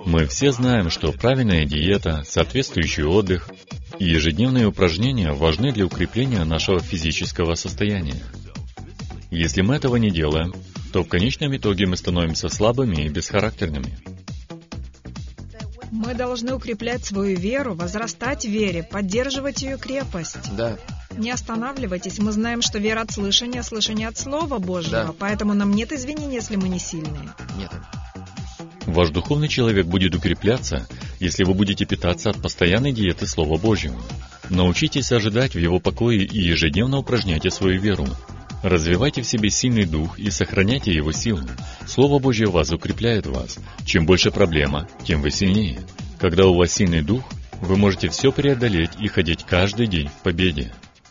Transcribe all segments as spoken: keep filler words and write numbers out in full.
Мы все знаем, что правильная диета, соответствующий отдых и ежедневные упражнения важны для укрепления нашего физического состояния. Если мы этого не делаем, то в конечном итоге мы становимся слабыми и бесхарактерными. Мы должны укреплять свою веру, возрастать в вере, поддерживать ее крепость. Да. Не останавливайтесь, мы знаем, что вера от слышания, слышание от Слова Божьего, Да. поэтому нам нет извинений, если мы не сильные. Нет. Ваш духовный человек будет укрепляться, если вы будете питаться от постоянной диеты Слова Божьего. Научитесь ожидать в Его покое и ежедневно упражняйте свою веру. Развивайте в себе сильный дух и сохраняйте его силу. Слово Божье вас укрепляет вас. Чем больше проблема, тем вы сильнее. Когда у вас сильный дух, вы можете все преодолеть и ходить каждый день в победе.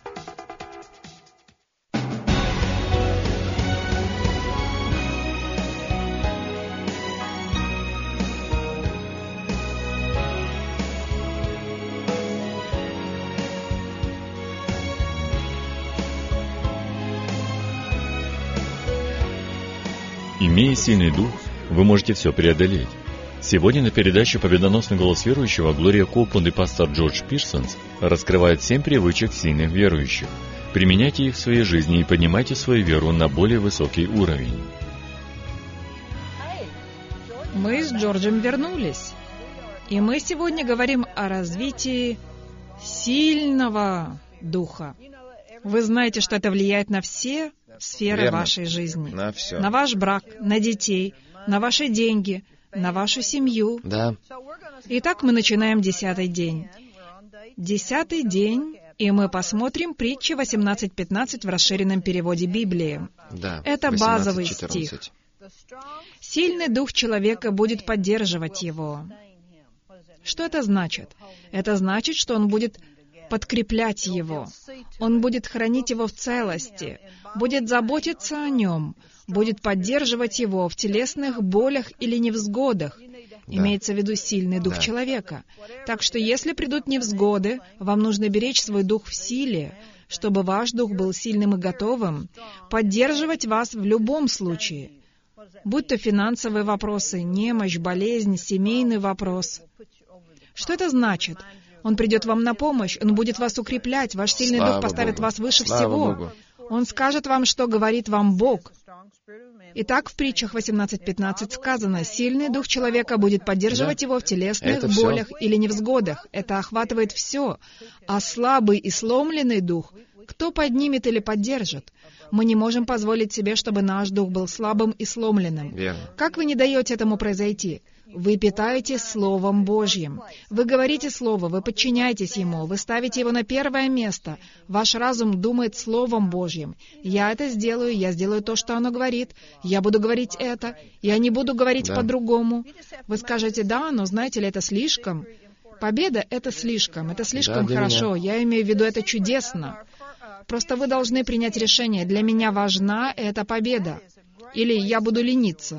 Имея сильный дух, вы можете все преодолеть. Сегодня на передаче «Победоносный голос верующего» Глория Копланд и пастор Джордж Пирсонс раскрывают семь привычек сильных верующих. Применяйте их в своей жизни и поднимайте свою веру на более высокий уровень. Мы с Джорджем вернулись. И мы сегодня говорим о развитии сильного духа. Вы знаете, что это влияет на все сферы Верно. вашей жизни. На все. На ваш брак, на детей, на ваши деньги, на вашу семью. Да. Итак, мы начинаем десятый день. Десятый день, и мы посмотрим притчи восемнадцать пятнадцать в расширенном переводе Библии. Да. Это восемнадцать базовый четырнадцать. стих. Сильный дух человека будет поддерживать его. Что это значит? Это значит, что он будет подкреплять его. Он будет хранить его в целости, будет заботиться о нем, будет поддерживать его в телесных болях или невзгодах. Да. Имеется в виду сильный дух Да. человека. Так что если придут невзгоды, вам нужно беречь свой дух в силе, чтобы ваш дух был сильным и готовым, поддерживать вас в любом случае. Будь то финансовые вопросы, немощь, болезнь, семейный вопрос. Что это значит? Он придет вам на помощь, Он будет вас укреплять, ваш сильный Слава дух поставит Богу. вас выше Слава всего. Богу. Он скажет вам, что говорит вам Бог. Итак, в притчах восемнадцать пятнадцать сказано, «Сильный дух человека будет поддерживать Да. его в телесных Это всё. болях или невзгодах». Это охватывает все. А слабый и сломленный дух, кто поднимет или поддержит? Мы не можем позволить себе, чтобы наш дух был слабым и сломленным. Верно. Как вы не даете этому произойти? Вы питаетесь Словом Божьим. Вы говорите Слово, вы подчиняетесь Ему, вы ставите Его на первое место. Ваш разум думает Словом Божьим. Я это сделаю, я сделаю то, что оно говорит. Я буду говорить это, я не буду говорить Да. по-другому. Вы скажете, да, но знаете ли, это слишком. Победа — это слишком, это слишком Да, для хорошо. меня. Я имею в виду, это чудесно. Просто вы должны принять решение. Для меня важна эта победа. Или я буду лениться.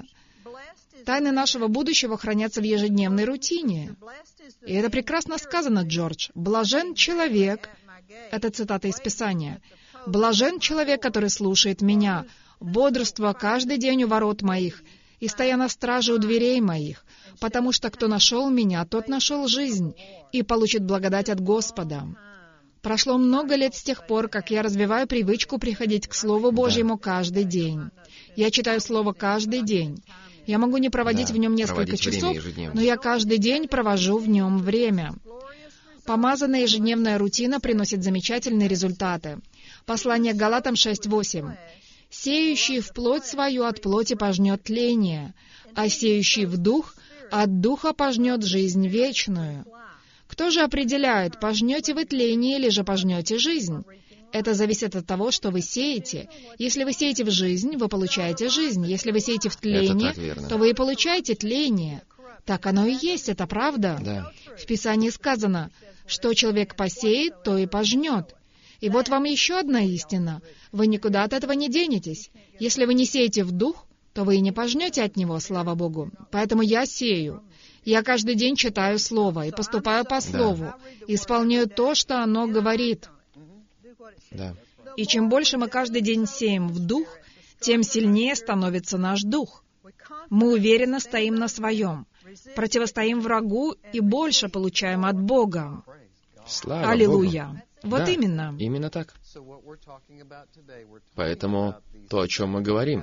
Тайны нашего будущего хранятся в ежедневной рутине. И это прекрасно сказано, Джордж. «Блажен человек», это цитата из Писания, «блажен человек, который слушает меня, бодрствуя каждый день у ворот моих, и стоя на страже у дверей моих, потому что кто нашел меня, тот нашел жизнь, и получит благодать от Господа». Прошло много лет с тех пор, как я развиваю привычку приходить к Слову Божьему каждый день. Я читаю Слово каждый день. Я могу не проводить Да, в нем несколько проводить время часов, ежедневно. но я каждый день провожу в нем время. Помазанная ежедневная рутина приносит замечательные результаты. Послание к Галатам шесть восемь. «Сеющий в плоть свою от плоти пожнет тление, а сеющий в дух от духа пожнет жизнь вечную». Кто же определяет, пожнете вы тление или же пожнете жизнь? Это зависит от того, что вы сеете. Если вы сеете в жизнь, вы получаете жизнь. Если вы сеете в тление, так верно. то вы и получаете тление. Так оно и есть, это правда. Да. В Писании сказано, что человек посеет, то и пожнет. И вот вам еще одна истина. Вы никуда от этого не денетесь. Если вы не сеете в дух, то вы и не пожнете от него, слава Богу. Поэтому я сею. Я каждый день читаю Слово и поступаю по Слову, исполняю то, что оно говорит. Да. И чем больше мы каждый день сеем в дух, тем сильнее становится наш дух. Мы уверенно стоим на своем, противостоим врагу и больше получаем от Бога. Слава Аллилуйя. Богу. Вот Да, именно. Именно так. Поэтому то, о чем мы говорим,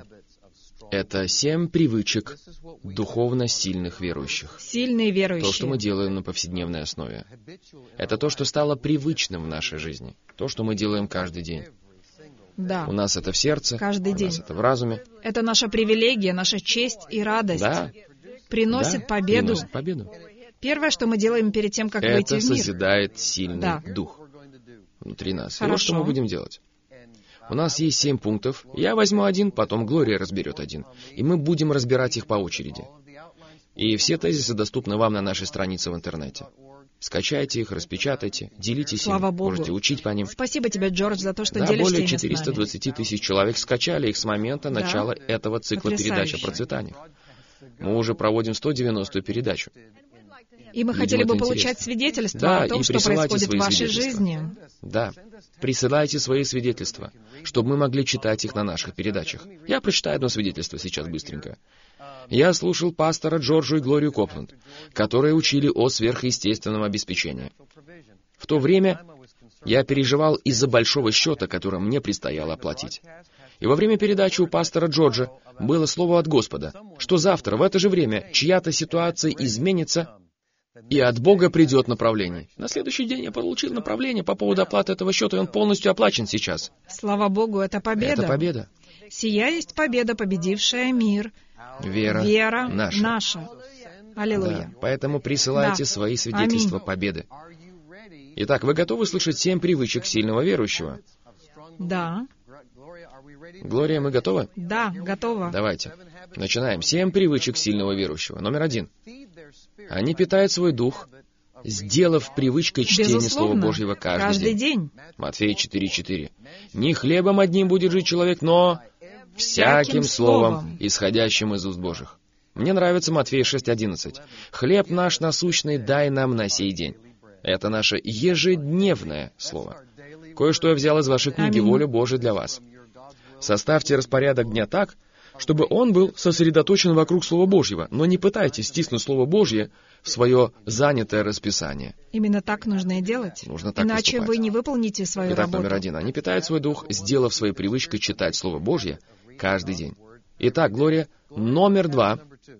это семь привычек духовно сильных верующих. Сильные верующие. То, что мы делаем на повседневной основе. Это то, что стало привычным в нашей жизни. То, что мы делаем каждый день. Да. У нас это в сердце, Каждый у день. нас это в разуме. Это наша привилегия, наша честь и радость. Да, Приносит да, победу. приносит победу. Первое, что мы делаем перед тем, как выйти Это в мир. созидает сильный Да. дух внутри нас. И Хорошо. вот что мы будем делать. У нас есть семь пунктов. Я возьму один, потом Глория разберет один. И мы будем разбирать их по очереди. И все тезисы доступны вам на нашей странице в интернете. Скачайте их, распечатайте, делитесь Слава ими, Богу. можете учить по ним. Спасибо тебе, Джордж, за то, что Да, делишься более ими с четыреста нами. двадцать тысяч человек скачали их с момента Да. начала этого цикла передач о Потрясающе. процветании. Мы уже проводим сто девяностую передачу. И мы Людям хотели бы это получать интересно. свидетельства Да, о том, и что присылайте происходит в свои вашей свидетельства. жизни. Да, присылайте свои свидетельства, чтобы мы могли читать их на наших передачах. Я прочитаю одно свидетельство сейчас быстренько. Я слушал пастора Джорджа и Глорию Копланд, которые учили о сверхъестественном обеспечении. В то время я переживал из-за большого счета, который мне предстояло оплатить. И во время передачи у пастора Джорджа было слово от Господа, что завтра в это же время чья-то ситуация изменится, и от Бога придет направление. На следующий день я получил направление по поводу оплаты этого счета, и он полностью оплачен сейчас. Слава Богу, это победа. Это победа. Сия есть победа, победившая мир. Вера, Вера наша. наша. Аллилуйя. Да, поэтому присылайте Да. свои свидетельства Аминь. победы. Итак, вы готовы слышать семь привычек сильного верующего? Да, Глория, мы готовы? да, готово. Давайте. Начинаем. Семь привычек сильного верующего. Номер один. Они питают свой дух, сделав привычкой чтения Слова Безусловно, Божьего каждый, день. день. Матфея четыре четыре. «Не хлебом одним будет жить человек, но всяким словом, исходящим из уст Божьих». Мне нравится Матфея шесть одиннадцать. «Хлеб наш насущный дай нам на сей день». Это наше ежедневное слово. Кое-что я взял из вашей книги Аминь. «Воля Божия для вас». Составьте распорядок дня так, чтобы он был сосредоточен вокруг Слова Божьего, но не пытайтесь стиснуть Слово Божье в свое занятое расписание. Именно так нужно и делать. Нужно так Иначе поступать. вы не выполните свою Итак, работу. номер один. Они питают свой дух, сделав своей привычкой читать Слово Божье каждый день. Итак, Глория, номер два.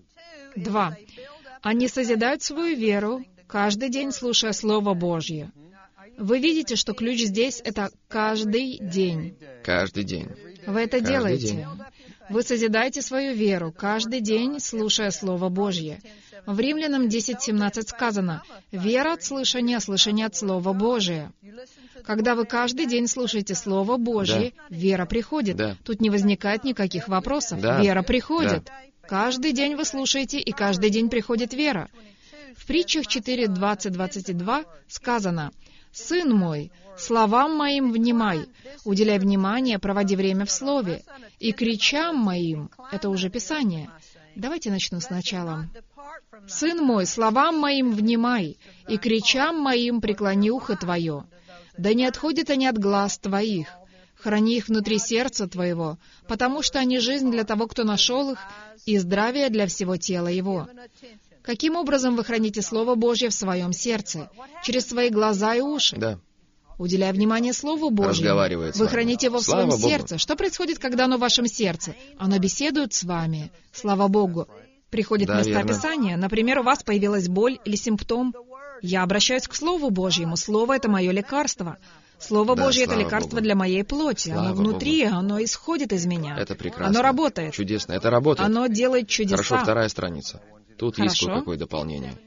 Два. Они созидают свою веру, каждый день слушая Слово Божье. Вы видите, что ключ здесь — это каждый день. Каждый день. Вы это Каждый делаете. день. Вы созидаете свою веру каждый день, слушая Слово Божье. В Римлянам десять семнадцать сказано: «Вера от слышания, слышание от Слова Божия». Когда вы каждый день слушаете Слово Божье, вера приходит. Да. Тут не возникает никаких вопросов. Да. Вера приходит. Каждый день вы слушаете, и каждый день приходит вера. В притчах четыре двадцать двадцать два сказано: «Сын мой, словам моим внимай, уделяй внимание, проводи время в слове, и кричам моим». Это уже Писание. Давайте начну сначала. «Сын мой, словам моим внимай, и кричам моим преклони ухо твое. Да не отходят они от глаз твоих. Храни их внутри сердца твоего, потому что они жизнь для того, кто нашел их, и здравие для всего тела его». Каким образом вы храните Слово Божье в своем сердце? Через свои глаза и уши. Да. Уделяя внимание Слову Божьему, Разговаривает с вы вами. храните его в Слава своем Богу. сердце. Что происходит, когда оно в вашем сердце? Оно беседует с вами. Слава Богу. Приходит Да, места верно. Писания. Например, у вас появилась боль или симптом. Я обращаюсь к Слову Божьему. Слово — это мое лекарство. Слово Да, Божье — это слава лекарство Богу. для моей плоти. Слава Оно внутри, оно исходит из меня. Это прекрасно. Оно работает. Чудесно. Это работает. Оно делает чудеса. Хорошо, вторая страница. Тут есть Хорошо. кое-какое дополнение.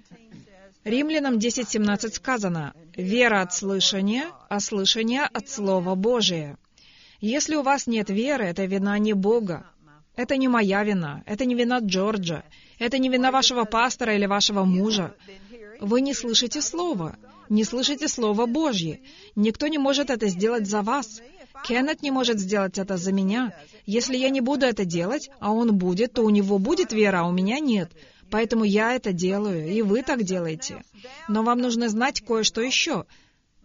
Римлянам десять семнадцать сказано: «Вера от слышания, а слышание от Слова Божия». Если у вас нет веры, это вина не Бога. Это не моя вина, это не вина Джорджа, это не вина вашего пастора или вашего мужа. Вы не слышите Слово, не слышите Слово Божье. Никто не может это сделать за вас. Кеннет не может сделать это за меня. Если я не буду это делать, а он будет, то у него будет вера, а у меня нет. Поэтому я это делаю, и вы так делаете. Но вам нужно знать кое-что еще.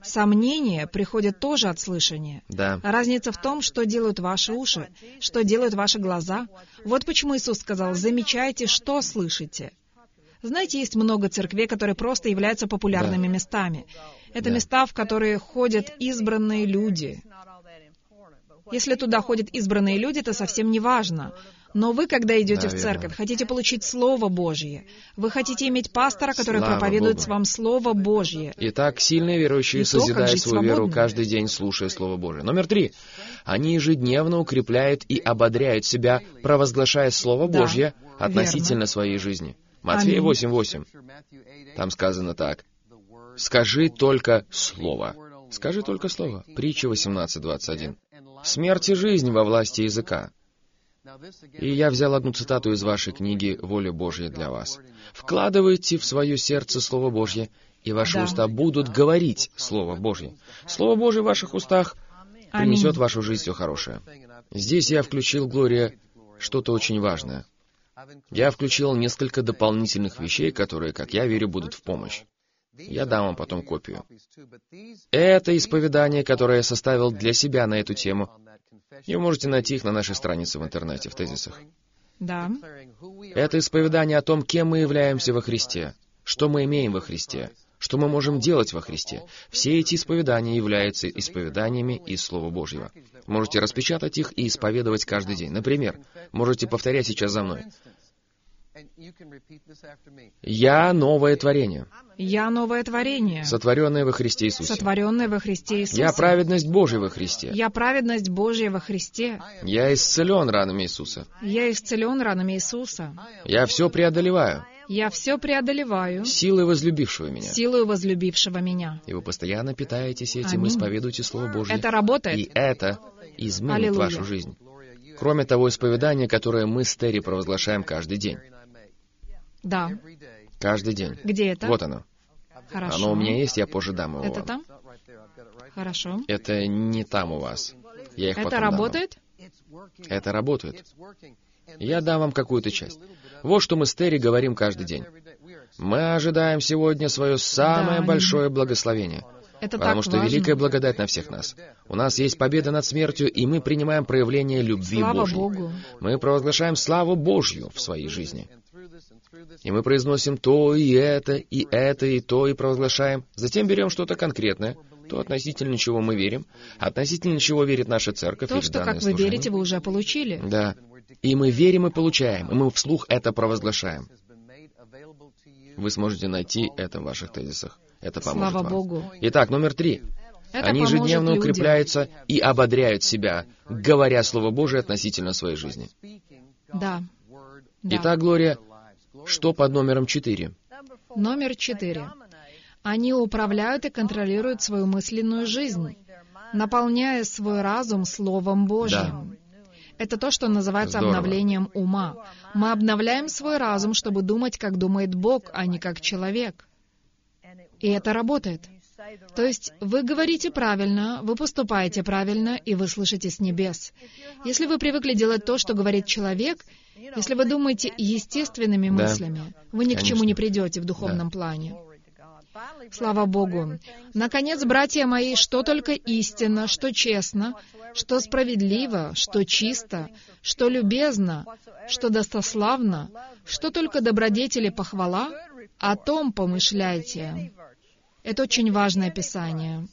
Сомнения приходят тоже от слышания. Да. Разница в том, что делают ваши уши, что делают ваши глаза. Вот почему Иисус сказал: «Замечайте, что слышите». Знаете, есть много церквей, которые просто являются популярными Да. местами. Это Да. места, в которые ходят избранные люди. Если туда ходят избранные люди, это совсем не важно. Но вы, когда идете Да, в верно. церковь, хотите получить Слово Божье. Вы хотите иметь пастора, который Слава проповедует Богу. вам Слово Божье. Итак, сильные верующие И то, как созидают жить свою веру свободно. каждый день, слушая Слово Божие. Номер три. Они ежедневно укрепляют и ободряют себя, провозглашая Слово Да, Божье относительно верно. своей жизни. Матфея Аминь. восемь восемь. Там сказано так. «Скажи только Слово». Скажи только Слово. Притча восемнадцать двадцать один. «Смерть и жизнь во власти языка». И я взял одну цитату из вашей книги «Воля Божья для вас». «Вкладывайте в свое сердце Слово Божье, и ваши Да. уста будут говорить Слово Божье». Слово Божье в ваших устах Аминь. принесет в вашу жизнь все хорошее. Здесь я включил, Глория, что-то очень важное. Я включил несколько дополнительных вещей, которые, как я верю, будут в помощь. Я дам вам потом копию. Это исповедание, которое я составил для себя на эту тему. И вы можете найти их на нашей странице в интернете, в тезисах. Да. Это исповедание о том, кем мы являемся во Христе, что мы имеем во Христе, что мы можем делать во Христе. Все эти исповедания являются исповеданиями из Слова Божьего. Можете распечатать их и исповедовать каждый день. Например, можете повторять сейчас за мной. «Я новое творение, Я новое творение, сотворенное во Христе Иисусе. сотворенное во Христе Иисусе. Я праведность Божия во Христе. Я праведность Божья во Христе. Я исцелен ранами Иисуса. Я исцелен ранами Иисуса. Я все преодолеваю Я все преодолеваю силой возлюбившего меня». силою возлюбившего меня. И вы постоянно питаетесь этим, Аминь. исповедуете Слово Божье. Это работает. И это изменит Аллилуйя. вашу жизнь. Кроме того исповедания, которое мы с Терри провозглашаем каждый день. Да. Каждый день. Где это? Вот оно. Хорошо. Оно у меня есть, я позже дам его Это вам. там? Хорошо. Это не там у вас. Я их Это потом дам вам. работает? Это работает. Я дам вам какую-то часть. Вот что мы с Терри говорим каждый день. Мы ожидаем сегодня свое самое Да. большое благословение. Это Потому так что важно. великая благодать на всех нас. У нас есть победа над смертью, и мы принимаем проявление любви Слава Божьей. Богу. Мы провозглашаем славу Божью в своей жизни. И мы произносим то и это, и это, и то, и провозглашаем. Затем берем что-то конкретное, то относительно чего мы верим, относительно чего верит наша церковь То, или что, данное как вы служение. верите, вы уже получили. Да. И мы верим и получаем, и мы вслух это провозглашаем. Вы сможете найти это в ваших тезисах. Это поможет Слава вам. Богу. Итак, номер три. Это Они поможет ежедневно людям. укрепляются и ободряют себя, говоря Слово Божие относительно своей жизни. Да. Да. Итак, Глория, что под номером четыре? Номер четыре. Они управляют и контролируют свою мысленную жизнь, наполняя свой разум Словом Божьим. Это то, что называется Здорово. обновлением ума. Мы обновляем свой разум, чтобы думать, как думает Бог, а не как человек. И это работает. То есть вы говорите правильно, вы поступаете правильно, и вы слышите с небес. Если вы привыкли делать то, что говорит человек, если вы думаете естественными Да. мыслями, вы ни к чему Конечно. не придете в духовном Да. плане. Слава Богу. Наконец, братья мои, что только истинно, что честно, что справедливо, что чисто, что любезно, что достославно, что только добродетели похвала, о том помышляйте. Это очень важное Писание.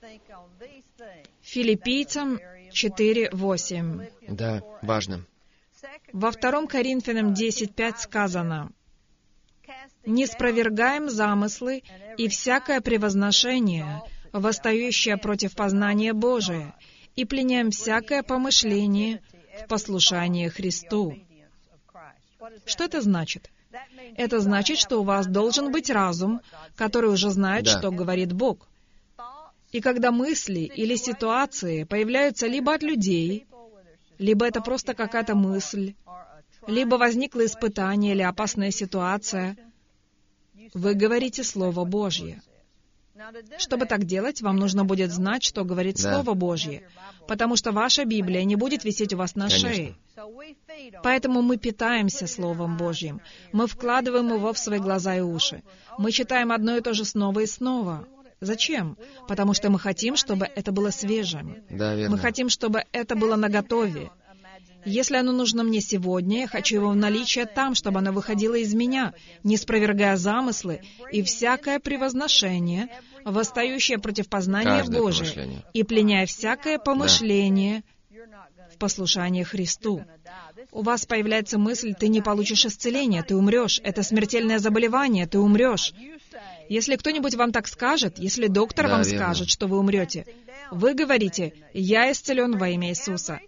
Филиппийцам четыре восемь. Да, важно. Во втором Коринфянам десять пять сказано: «Не спровергаем замыслы и всякое превозношение, восстающее против познания Божия, и пленяем всякое помышление в послушание Христу». Что это значит? Это значит, что у вас должен быть разум, который уже знает, Да. что говорит Бог. И когда мысли или ситуации появляются либо от людей, либо это просто какая-то мысль, либо возникло испытание или опасная ситуация, вы говорите Слово Божье. Чтобы так делать, вам нужно будет знать, что говорит Да. Слово Божье, потому что ваша Библия не будет висеть у вас на Конечно. шее. Поэтому мы питаемся Словом Божьим. Мы вкладываем его в свои глаза и уши. Мы читаем одно и то же снова и снова. Зачем? Потому что мы хотим, чтобы это было свежим. Да, верно. Мы хотим, чтобы это было наготове. Если оно нужно мне сегодня, я хочу его в наличии там, чтобы оно выходило из меня, не спровергая замыслы и всякое превозношение, восстающее против познания Каждое Божия, помышление. и пленяя всякое помышление в послушании Христу. У вас появляется мысль, ты не получишь исцеления, ты умрешь, это смертельное заболевание, ты умрешь. Если кто-нибудь вам так скажет, если доктор Да, вам верно. скажет, что вы умрете, вы говорите, «Я исцелен во имя Иисуса»,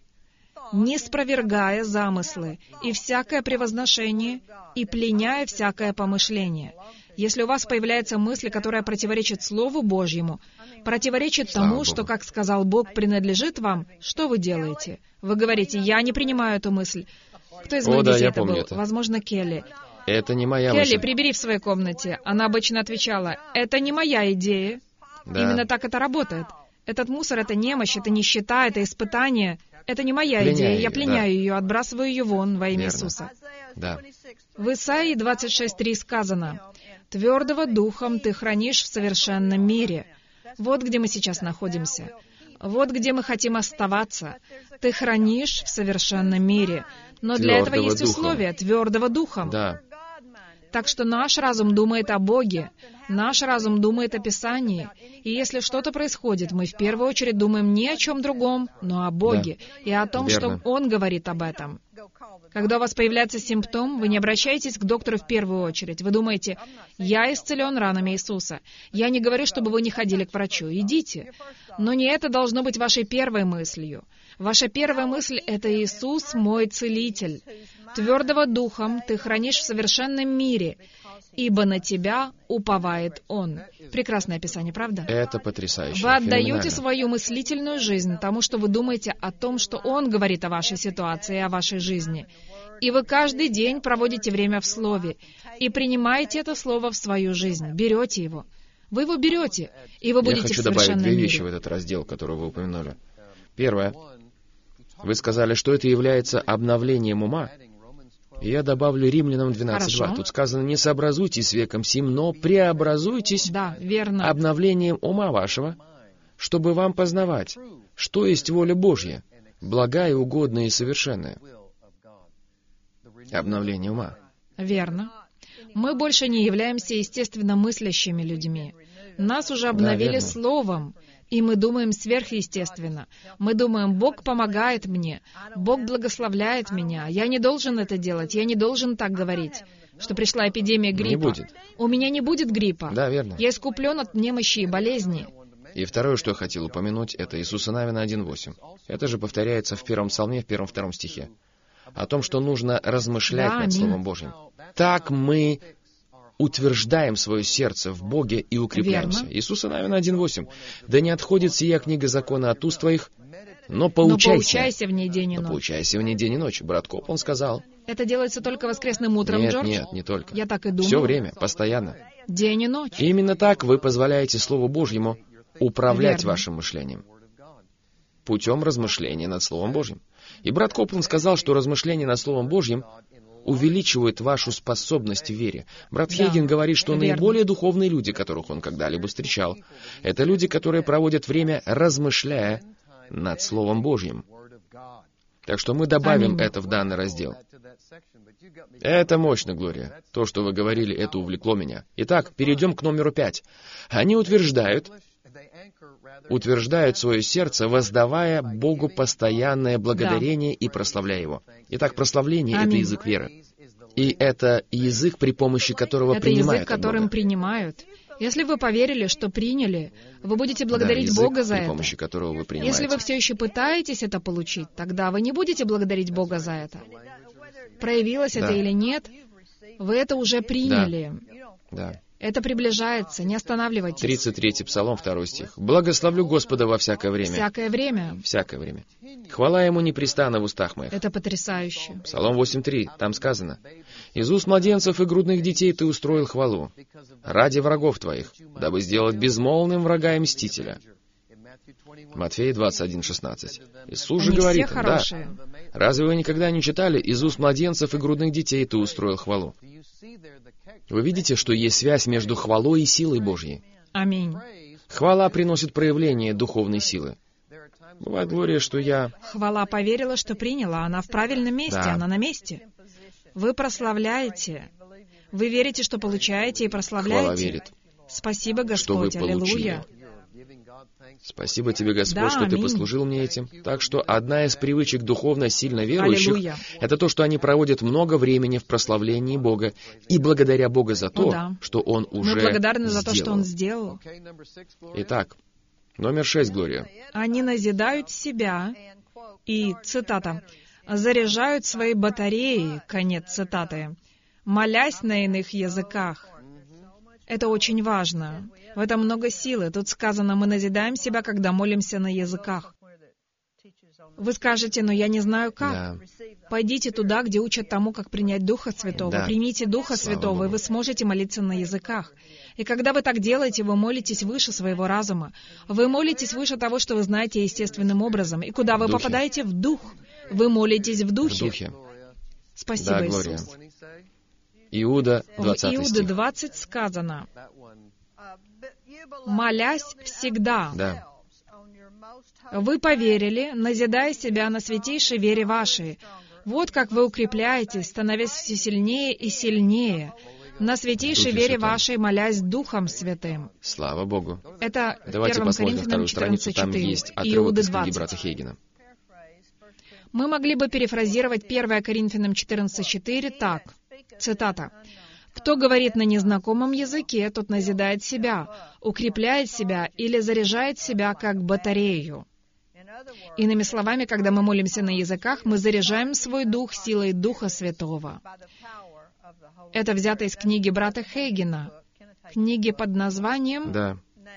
не спровергая замыслы и всякое превозношение, и пленяя всякое помышление. Если у вас появляется мысль, которая противоречит Слову Божьему, противоречит Слава тому, Богу. что, как сказал Бог, принадлежит вам, что вы делаете? Вы говорите, «Я не принимаю эту мысль». Кто из О, моих да, детей я это помню был? это. Возможно, Келли. Это не моя Келли, мысль. прибери в своей комнате. Она обычно отвечала, «Это не моя идея». Да. Именно так это работает. Этот мусор — это немощь, это нищета, это испытание. Это не моя Пленяю идея. Я ее, пленяю да. ее, отбрасываю ее вон во имя Верно. Иисуса. Да. В Исаии двадцать шесть три сказано, «Твердого духом ты хранишь в совершенном мире». Вот где мы сейчас находимся. Вот где мы хотим оставаться. Ты хранишь в совершенном мире. Но для этого Твердого есть духом. условия, твердого духом. Да. Так что наш разум думает о Боге, наш разум думает о Писании. И если что-то происходит, мы в первую очередь думаем не о чем другом, но о Боге и о том, Верно. что Он говорит об этом. Когда у вас появляется симптом, вы не обращаетесь к доктору в первую очередь. Вы думаете, «Я исцелен ранами Иисуса». Я не говорю, чтобы вы не ходили к врачу. Идите. Но не это должно быть вашей первой мыслью. Ваша первая мысль — это «Иисус, мой целитель». Твердого духом ты хранишь в совершенном мире, ибо на тебя уповает Он. Прекрасное описание, правда? Это потрясающе. Вы отдаете Феноменально. свою мыслительную жизнь тому, что вы думаете о том, что Он говорит о вашей ситуации и о вашей жизни. И вы каждый день проводите время в Слове и принимаете это Слово в свою жизнь, берете его. Вы его берете, и вы Я будете хочу в добавить совершенном две вещи в мире. этот раздел, который вы упомянули. Первое. Вы сказали, что это является обновлением ума. И я добавлю Римлянам двенадцать два. Хорошо. Тут сказано, не сообразуйтесь с веком сим, но преобразуйтесь Да, верно. обновлением ума вашего, чтобы вам познавать, что есть воля Божья, благая, угодная и совершенная. Обновление ума. Верно. Мы больше не являемся естественно мыслящими людьми. Нас уже обновили верно. Словом, и мы думаем сверхъестественно. Мы думаем, Бог помогает мне, Бог благословляет меня, я не должен это делать, я не должен так говорить, что пришла эпидемия гриппа. Не будет. У меня не будет гриппа. Да, верно. Я искуплен от немощи и болезни. И второе, что я хотел упомянуть, это Иисуса Навина один восемь. Это же повторяется в первом псалме, в первом-втором стихе. О том, что нужно размышлять Да, над аминь. Словом Божьим. Так мы утверждаем свое сердце в Боге и укрепляемся. Верно. Иисуса Навина один восемь. «Да не отходит сия книга закона от уст твоих, но Но поучайся». поучайся в ней день и Но ночь. поучайся в ней день и ночь. Брат Коп, он сказал. Это делается только воскресным утром, Нет, Джордж? нет, не только. Я так и думал. Все время, постоянно. День и ночь. И именно так вы позволяете Слову Божьему управлять Верно. вашим мышлением. Путем размышления над Словом Божьим. И брат Копланд сказал, что размышление над Словом Божьим увеличивает вашу способность в вере. Брат Да, Хейген говорит, что верно. наиболее духовные люди, которых он когда-либо встречал, это люди, которые проводят время, размышляя над Словом Божьим. Так что мы добавим Аминь. это в данный раздел. Это мощно, Глория. То, что вы говорили, это увлекло меня. Итак, перейдем к номеру пять. Они утверждают, утверждают свое сердце, воздавая Богу постоянное благодарение и прославляя Его. Итак, прославление — это Аминь. язык веры. И это язык, при помощи которого Это принимают язык, от которым Бога. принимают. Если вы поверили, что приняли, вы будете Да, благодарить язык, Бога за при это. помощи которого вы принимаете. Если вы все еще пытаетесь это получить, тогда вы не будете благодарить Бога за это. Проявилось это Да. или нет, вы это уже приняли. Да. Это приближается, не останавливайтесь. тридцать третий Псалом, второй стих. «Благословлю Господа во всякое время». Всякое время. Всякое время. «Хвала Ему непрестанно в устах моих». Это потрясающе. Псалом восемь три, там сказано: «Из уст младенцев и грудных детей ты устроил хвалу, ради врагов твоих, дабы сделать безмолвным врага и мстителя». Матфея двадцать один шестнадцать. Иисус же Они говорит все им, да, хорошие. разве вы никогда не читали: «Из уст младенцев и грудных детей ты устроил хвалу»? Вы видите, что есть связь между хвалой и силой Божьей. Аминь. Хвала приносит проявление духовной силы. Бывает, Глория, что я... Хвала поверила, что приняла. Она в правильном месте, Да. она на месте. Вы прославляете. Вы верите, что получаете, и прославляете. Хвала верит. Спасибо, Что вы Господь. получили. Аллилуйя. Спасибо тебе, Господь, Да, что ты аминь. послужил мне этим. Так что одна из привычек духовно сильно верующих Аллилуйя. — это то, что они проводят много времени в прославлении Бога и благодаря Бога за то, О, да. что Он уже Мы благодарны за то, что Он сделал. сделал. Итак, номер шесть, Глория. Они назидают себя и, цитата, «заряжают свои батареи», конец цитаты, «молясь на иных языках». Это очень важно. В этом много силы. Тут сказано, мы назидаем себя, когда молимся на языках. Вы скажете, но я не знаю как. Да. Пойдите туда, где учат тому, как принять Духа Святого. Да. Примите Духа Слава Святого, и Богу. вы сможете молиться на языках. И когда вы так делаете, вы молитесь выше своего разума. Вы молитесь выше того, что вы знаете естественным образом. И куда вы В духе. попадаете? В Дух. Вы молитесь в В Духе. духе. Спасибо, Да, Глория. Иисус. Иуда, В двадцатый Иуды стих. двадцать сказано, «Молясь всегда». Да. Вы поверили, назидая себя на святейшей вере вашей. Вот как вы укрепляетесь, становясь все сильнее и сильнее, на святейшей Духе вере Святом. вашей, молясь Духом Святым. Слава Богу. Это Давайте первое посмотрим Коринфянам вторую страницу, там четырнадцать есть четыре, отрывок Иуды из книги двадцать. брата Хейгена. Мы могли бы перефразировать первое Коринфянам четырнадцать четыре так, цитата, «Кто говорит на незнакомом языке, тот назидает себя, укрепляет себя или заряжает себя как батарею». Иными словами, когда мы молимся на языках, мы заряжаем свой дух силой Духа Святого. Это взято из книги брата Хейгена, книги под названием Да.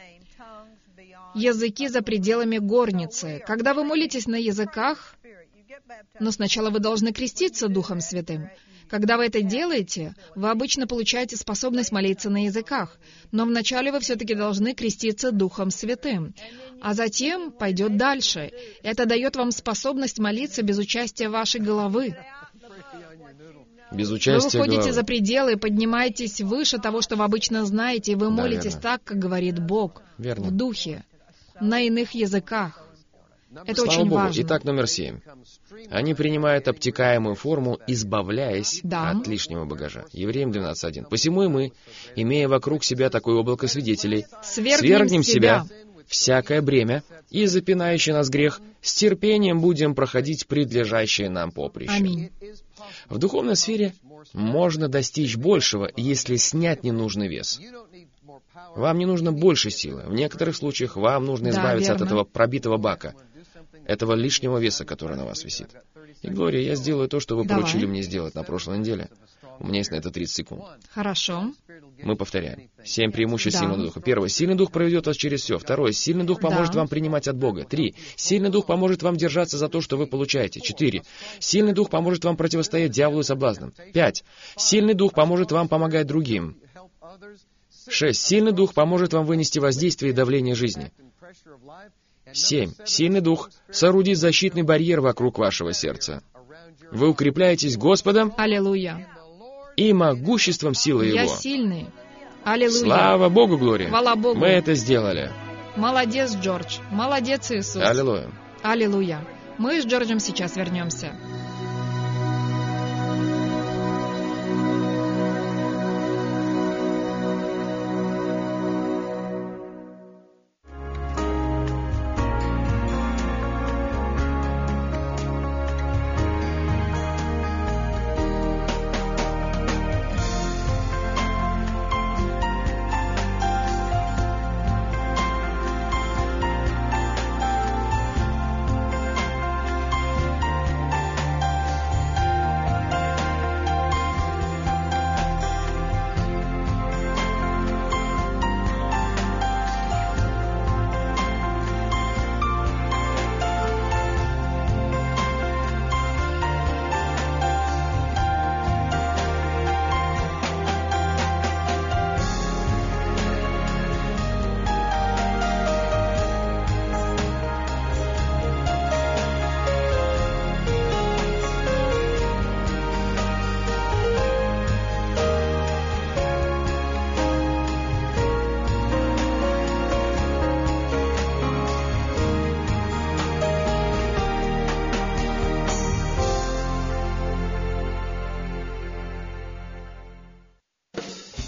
«Языки за пределами горницы». Когда вы молитесь на языках, но сначала вы должны креститься Духом Святым. Когда вы это делаете, вы обычно получаете способность молиться на языках, но вначале вы все-таки должны креститься Духом Святым, а затем пойдет дальше. Это дает вам способность молиться без участия вашей головы. Без Вы участия выходите головы. за пределы, поднимаетесь выше того, что вы обычно знаете, и вы Да, молитесь верно. так, как говорит Бог, Верно. в Духе, на иных языках. Это Слава очень Богу. важно. Итак, номер семь. Они принимают обтекаемую форму, избавляясь Да. от лишнего багажа. Евреям двенадцать один. «Посему и мы, имея вокруг себя такое облако свидетелей, Свергнем свергнем себя, себя. всякое бремя и запинающий нас грех, с терпением будем проходить предлежащее нам поприще». Аминь. В духовной сфере можно достичь большего, если снять ненужный вес. Вам не нужно больше силы. В некоторых случаях вам нужно Да, избавиться от верно. этого пробитого бака, этого лишнего веса, который на вас висит. И, Глория, я сделаю то, что вы Давай. поручили мне сделать на прошлой неделе. У меня есть на это тридцать секунд. Хорошо. Мы повторяем. Семь преимуществ Да. сильного духа. Первое. Сильный дух проведет вас через все. Второе. Сильный дух поможет Да. вам принимать от Бога. Три. Сильный дух поможет вам держаться за то, что вы получаете. Четыре. Сильный дух поможет вам противостоять дьяволу и соблазнам. Пять. Сильный дух поможет вам помогать другим. Шесть. Сильный дух поможет вам вынести воздействие и давление жизни. Семь. Сильный дух соорудит защитный барьер вокруг вашего сердца. Вы укрепляетесь Господом Аллилуйя. и могуществом силы Я Его. сильный. Аллилуйя. Слава Богу, Глория! Хвала Богу. Мы это сделали. Молодец, Джордж. Молодец, Иисус. Аллилуйя. Аллилуйя. Мы с Джорджем сейчас вернемся.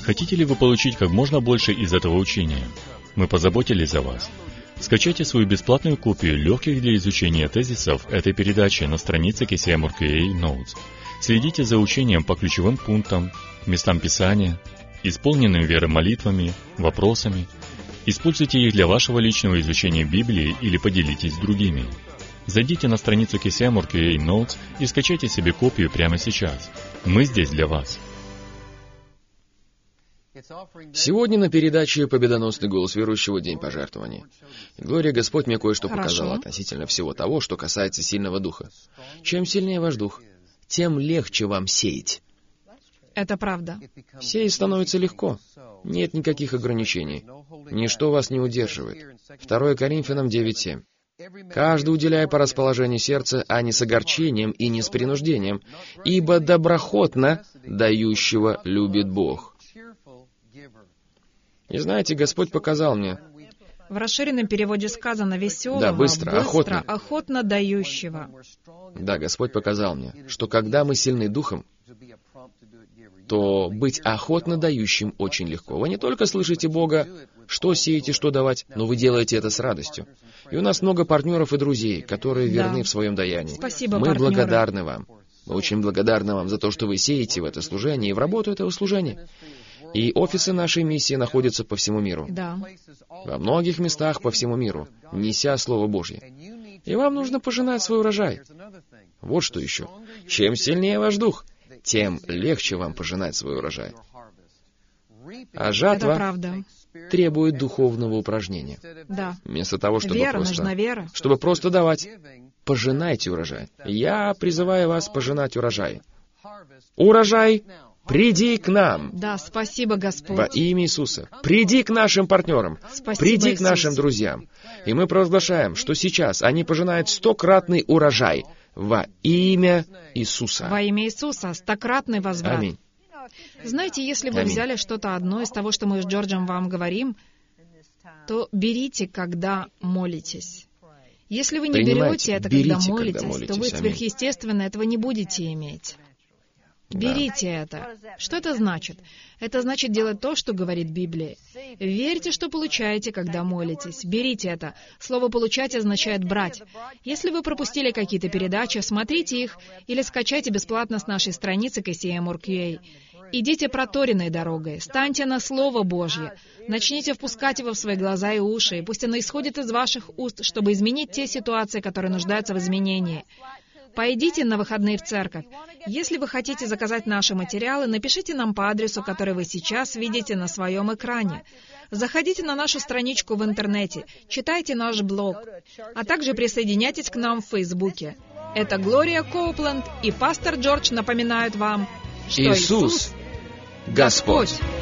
Хотите ли вы получить как можно больше из этого учения? Мы позаботились о вас. Скачайте свою бесплатную копию легких для изучения тезисов этой передачи на странице кей си эм ар кью эй Notes. Следите за учением по ключевым пунктам, местам Писания, исполненным верой молитвами, вопросами. Используйте их для вашего личного изучения Библии или поделитесь с другими. Зайдите на страницу кей си эм ар кью эй Notes и скачайте себе копию прямо сейчас. Мы здесь для вас. Сегодня на передаче «Победоносный голос верующего. День пожертвований». Глория, Господь мне кое-что Хорошо. показал относительно всего того, что касается сильного духа. Чем сильнее ваш дух, тем легче вам сеять. Это правда. Сеять становится легко. Нет никаких ограничений. Ничто вас не удерживает. второе Коринфянам девять семь. «Каждый уделяя по расположению сердца, а не с огорчением и не с принуждением, ибо доброхотно дающего любит Бог». И знаете, Господь показал мне, В расширенном переводе сказано «веселого, Да, быстро, охотно. охотно дающего». да, Господь показал мне, что когда мы сильны духом, то быть охотно дающим очень легко. Вы не только слышите Бога, что сеете, что давать, но вы делаете это с радостью. И у нас много партнеров и друзей, которые Да. верны в своем даянии. Спасибо, Мы партнеры. благодарны вам. Мы очень благодарны вам за то, что вы сеете в это служение и в работу этого служения. И офисы нашей миссии находятся по всему миру. Да. Во многих местах по всему миру, неся Слово Божье. И вам нужно пожинать свой урожай. Вот что еще. Чем сильнее ваш дух, тем легче вам пожинать свой урожай. А Это жатва правда. требует духовного упражнения. Да. Вместо того, чтобы Вера, просто... нужна вера. Чтобы просто давать. Пожинайте урожай. Я призываю вас пожинать урожай. Урожай, приди к нам. Да, спасибо, Господь. Во имя Иисуса. Приди к нашим партнерам. Спасибо, Приди к Иисус. нашим друзьям. И мы провозглашаем, что сейчас они пожинают стократный урожай во имя Иисуса. Во имя Иисуса, стократный возврат. Аминь. Знаете, если вы Аминь. взяли что-то одно из того, что мы с Джорджем вам говорим, то берите, когда молитесь. Если вы не Принимайте, берете это, берите, когда когда молитесь, молитесь. то вы Аминь. сверхъестественно этого не будете иметь. Берите это. Что это значит? Это значит делать то, что говорит Библия. Верьте, что получаете, когда молитесь. Берите это. Слово «получать» означает «брать». Если вы пропустили какие-то передачи, смотрите их или скачайте бесплатно с нашей страницы кей си эм ар кью эй. Идите проторенной дорогой, станьте на Слово Божье, начните впускать его в свои глаза и уши, и пусть оно исходит из ваших уст, чтобы изменить те ситуации, которые нуждаются в изменении. Пойдите на выходные в церковь. Если вы хотите заказать наши материалы, напишите нам по адресу, который вы сейчас видите на своем экране. Заходите на нашу страничку в интернете, читайте наш блог, а также присоединяйтесь к нам в Фейсбуке. Это Глория Коупленд и пастор Джордж напоминают вам, что Иисус, Иисус Господь. Господь.